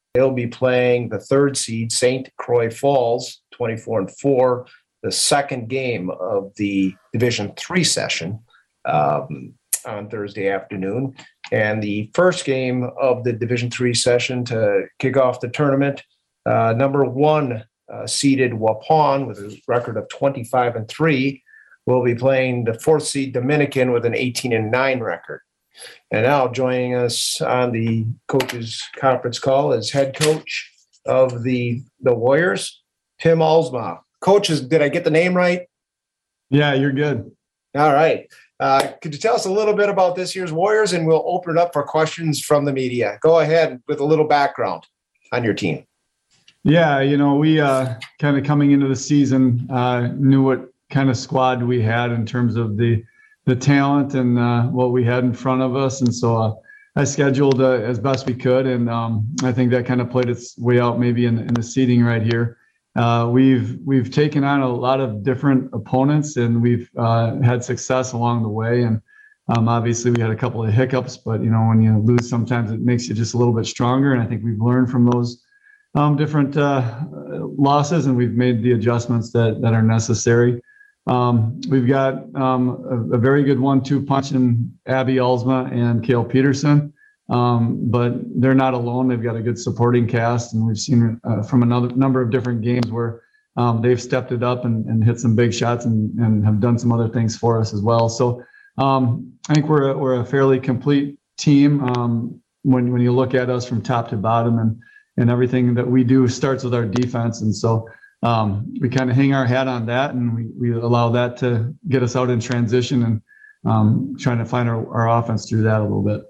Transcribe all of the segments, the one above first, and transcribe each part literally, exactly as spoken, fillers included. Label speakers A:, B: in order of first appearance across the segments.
A: They'll be playing the third seed, Saint Croix Falls, twenty-four and four, the second game of the Division three session um, on Thursday afternoon. And the first game of the Division three session to kick off the tournament, uh, number one uh, seeded Waupun with a record of twenty-five and three will be playing the fourth seed Dominican with an eighteen and nine record. And now joining us on the coaches conference call is head coach of the, the Warriors, Tim Alsma. Coaches, did I get the name right?
B: Yeah, you're good.
A: All right. Uh, could you tell us a little bit about this year's Warriors, and we'll open it up for questions from the media. Go ahead with a little background on your team.
B: Yeah, you know, we uh, kind of coming into the season uh, knew what kind of squad we had in terms of the the talent and uh, what we had in front of us. And so uh, I scheduled uh, as best we could. And um, I think that kind of played its way out maybe in, in the seating right here. Uh, we've we've taken on a lot of different opponents, and we've uh, had success along the way. And um, obviously we had a couple of hiccups, but you know, when you lose, sometimes it makes you just a little bit stronger. And I think we've learned from those um, different uh, losses, and we've made the adjustments that that are necessary. Um, we've got um, a, a very good one two punch in Abby Alsma and Kale Peterson, um, but they're not alone. They've got a good supporting cast, and we've seen uh, from another number of different games where um, they've stepped it up and, and hit some big shots and, and have done some other things for us as well. So um, I think we're a, we're a fairly complete team um, when when you look at us from top to bottom, and and everything that we do starts with our defense, and so. Um, we kind of hang our hat on that, and we, we allow that to get us out in transition and um, trying to find our, our offense through that a little bit.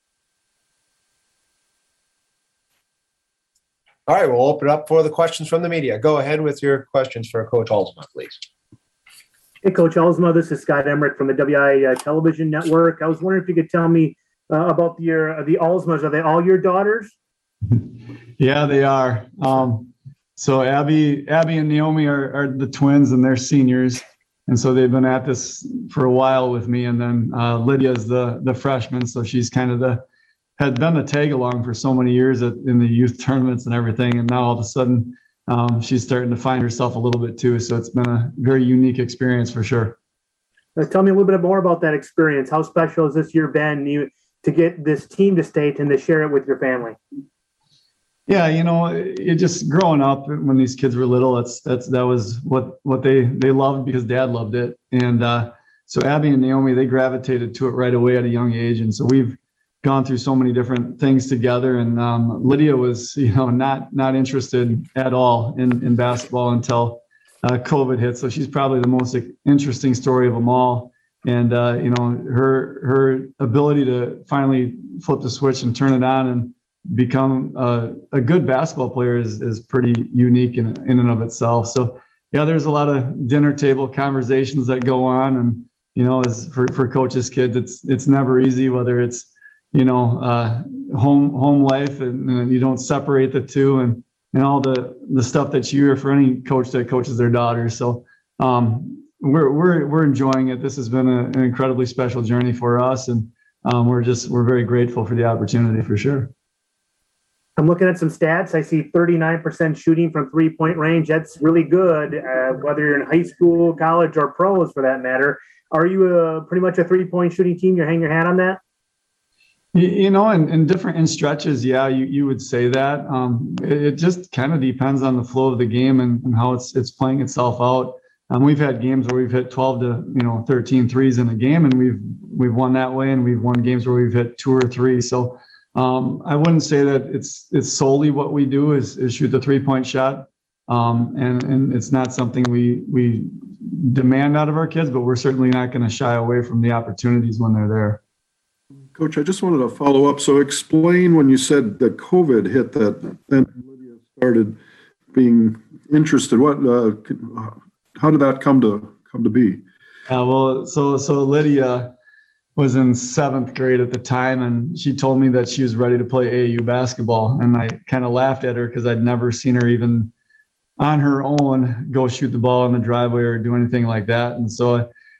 A: All right, we'll open up for the questions from the media. Go ahead with your questions for Coach Alsma, please.
C: Hey, Coach Alsma, this is Scott Emmerich from the W I uh, Television Network. I was wondering if you could tell me uh, about your uh, the Alsmas. Are they all your daughters?
B: Yeah, they are. Um, So Abby, Abby and Naomi are, are the twins, and they're seniors, and so they've been at this for a while with me. And then uh, Lydia is the the freshman, so she's kind of the had been the tag along for so many years at, in the youth tournaments and everything, and now all of a sudden um, she's starting to find herself a little bit too. So it's been a very unique experience for sure.
C: Uh, tell me a little bit more about that experience. How special has this year been you to get this team to state and to share it with your family?
B: Yeah, you know, it just growing up when these kids were little, that's that's that was what what they they loved because Dad loved it, and uh, so Abby and Naomi, they gravitated to it right away at a young age, and so we've gone through so many different things together. And um, Lydia was, you know, not not interested at all in in basketball until uh, COVID hit. So she's probably the most interesting story of them all, and uh, you know, her her ability to finally flip the switch and turn it on and become uh, a good basketball player is is pretty unique in, in and of itself. So yeah, there's a lot of dinner table conversations that go on, and you know, as for, for coaches' kids, it's it's never easy, whether it's, you know, uh, home home life and, and you don't separate the two, and and all the the stuff that you hear for any coach that coaches their daughters. So um, we're we're we're enjoying it. This has been a, an incredibly special journey for us, and um, we're just we're very grateful for the opportunity for sure.
C: I'm looking at some stats. I see thirty-nine percent shooting from three-point range. That's really good, uh, whether you're in high school, college, or pros for that matter. Are you a, pretty much a three-point shooting team? You're hanging your hat on that?
B: You, you know, in, in different in stretches, yeah, you, you would say that. Um, it, it just kind of depends on the flow of the game and, and how it's it's playing itself out. Um, we've had games where we've hit twelve to, you know, thirteen threes in a game, and we've we've won that way, and we've won games where we've hit two or three. So Um, I wouldn't say that it's it's solely what we do is, is shoot the three-point shot, um, and and it's not something we we demand out of our kids, but we're certainly not going to shy away from the opportunities when they're there.
D: Coach, I just wanted to follow up. So explain when you said that COVID hit, that then Lydia started being interested. What? Uh, how did that come to come to be?
B: Uh, well, so so Lydia was in seventh grade at the time, and she told me that she was ready to play A A U basketball. And I kind of laughed at her because I'd never seen her even on her own go shoot the ball in the driveway or do anything like that. And so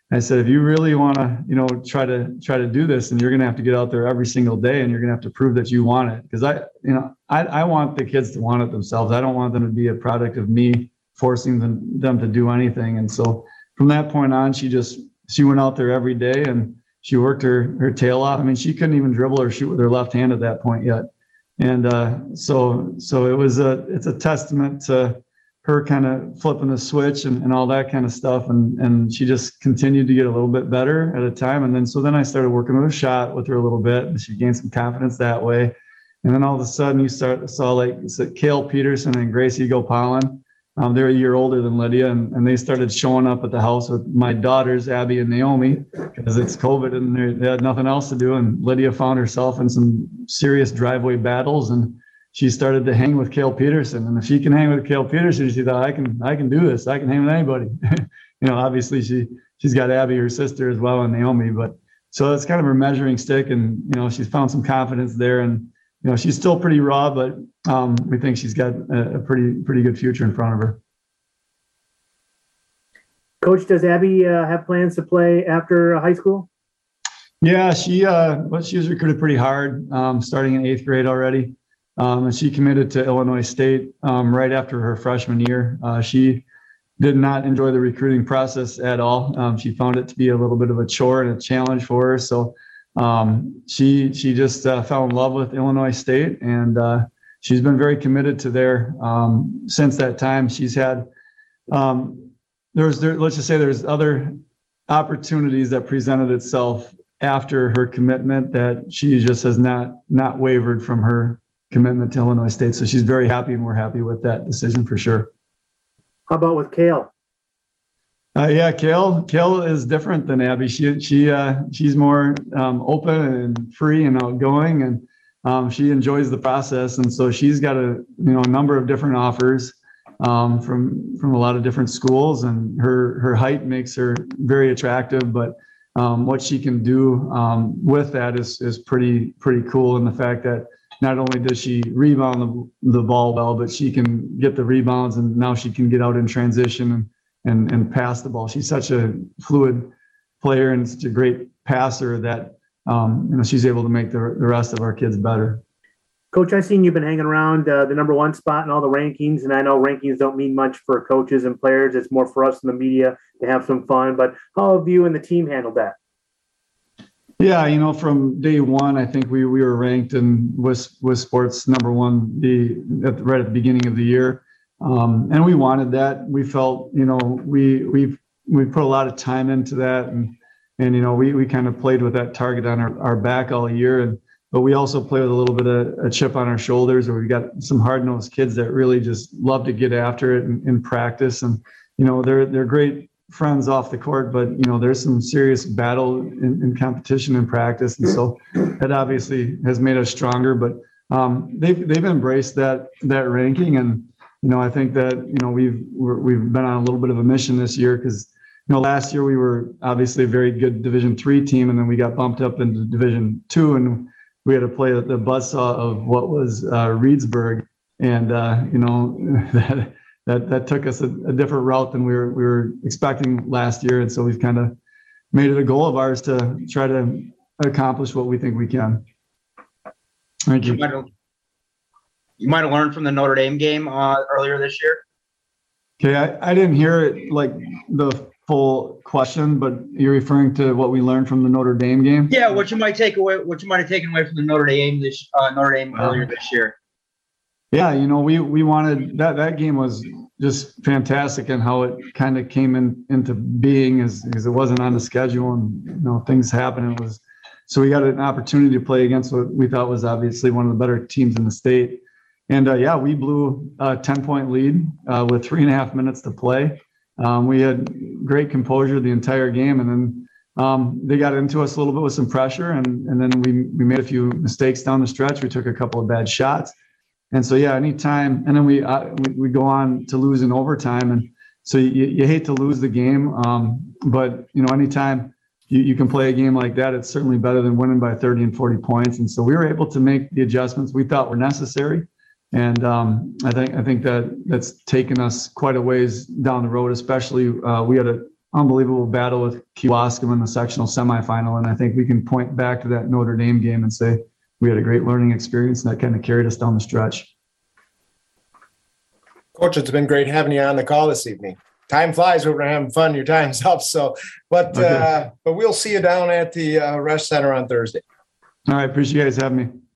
B: I said, if you really want to, you know, try to try to do this, and you're going to have to get out there every single day, and you're going to have to prove that you want it. Because I, you know, I, I want the kids to want it themselves. I don't want them to be a product of me forcing them, them to do anything. And so from that point on, she just, she went out there every day and she worked her, her tail off. I mean, she couldn't even dribble or shoot with her left hand at that point yet. And uh, so, so it was a, it's a testament to her kind of flipping the switch and, and all that kind of stuff. And, and she just continued to get a little bit better at a time. And then, so then I started working with her shot with her a little bit, and she gained some confidence that way. And then all of a sudden you start saw like Kale Peterson and Gracie Gopalin. Um, they're a year older than Lydia, and, and they started showing up at the house with my daughters, Abby and Naomi, because it's COVID and they had nothing else to do. And Lydia found herself in some serious driveway battles, and she started to hang with Kale Peterson. And if she can hang with Kale Peterson, she thought, I can, I can do this. I can hang with anybody. You know, obviously she, she's got Abby, her sister as well, and Naomi, but so it's kind of her measuring stick. And, you know, she's found some confidence there, and, you know, she's still pretty raw, but um, we think she's got a, a pretty, pretty good future in front of her.
C: Coach, does Abby uh, have plans to play after high school?
B: Yeah, she, uh, well, she was recruited pretty hard, um, starting in eighth grade already. Um, and she committed to Illinois State um, right after her freshman year. Uh, she did not enjoy the recruiting process at all. Um, she found it to be a little bit of a chore and a challenge for her. So um, she she just uh, fell in love with Illinois State, and uh, she's been very committed to there um, since that time. She's had um, there's there, let's just say there's other opportunities that presented itself after her commitment that she just has not not wavered from her commitment to Illinois State. So she's very happy, and we're happy with that decision for sure.
C: How about with Kale?
B: Uh, yeah, Kale, Kale is different than Abby. She, she, uh, she's more um, open and free and outgoing, and um, she enjoys the process. And so she's got a, you know, a number of different offers um, from, from a lot of different schools, and her, her height makes her very attractive, but um, what she can do um, with that is, is pretty, pretty cool. And the fact that not only does she rebound the, the ball well, but she can get the rebounds, and now she can get out in transition and, and, and pass the ball. She's such a fluid player and such a great passer that, um, you know, she's able to make the, the rest of our kids better.
C: Coach, I've seen you've been hanging around uh, the number one spot in all the rankings, and I know rankings don't mean much for coaches and players. It's more for us in the media to have some fun, but how have you and the team handled that?
B: Yeah, you know, from day one, I think we we were ranked in West, West Sports number one the at the, right at the beginning of the year, um, and we wanted that. We felt, you know, we we we put a lot of time into that, and and you know, we we kind of played with that target on our, our back all year, and but we also play with a little bit of a chip on our shoulders, where we got some hard-nosed kids that really just love to get after it in, in practice, and you know, they're they're great friends off the court, but you know, there's some serious battle in, in competition and practice, and so that obviously has made us stronger. But um, they've they've embraced that that ranking, and you know, I think that you know we've we're, we've been on a little bit of a mission this year, because you know, last year we were obviously a very good Division three team, and then we got bumped up into Division two, and we had to play the buzzsaw of what was uh, Reedsburg, and uh, you know that. That that took us a, a different route than we were we were expecting last year, and so we've kind of made it a goal of ours to try to accomplish what we think we can. Thank you.
E: You might have, you might have learned from the Notre Dame game uh, earlier this year.
B: Okay, I, I didn't hear it like the full question, but you're referring to what we learned from the Notre Dame game?
E: Yeah, what you might take away, what you might have taken away from the Notre Dame this uh, Notre Dame earlier um, this year.
B: Yeah, you know, we we wanted that that game was just fantastic, and how it kind of came in into being as because it wasn't on the schedule, and you know, things happened. It was so we got an opportunity to play against what we thought was obviously one of the better teams in the state, and uh, yeah, we blew a ten point lead uh, with three and a half minutes to play. Um, we had great composure the entire game, and then um, they got into us a little bit with some pressure, and and then we we made a few mistakes down the stretch. We took a couple of bad shots. And so, yeah, anytime, and then we, uh, we we go on to lose in overtime, and so you, you hate to lose the game, um, but you know, anytime you, you can play a game like that, it's certainly better than winning by thirty and forty points. And so we were able to make the adjustments we thought were necessary, and um, I think I think that that's taken us quite a ways down the road. Especially, uh, we had an unbelievable battle with Kewaskum in the sectional semifinal. And I think we can point back to that Notre Dame game and say we had a great learning experience, and that kind of carried us down the stretch.
A: Coach, it's been great having you on the call this evening. Time flies when we're having fun. Your time's up. So, but
B: Okay.
A: uh, but we'll see you down at the uh, Rush Center on Thursday.
B: All right. Appreciate you guys having me.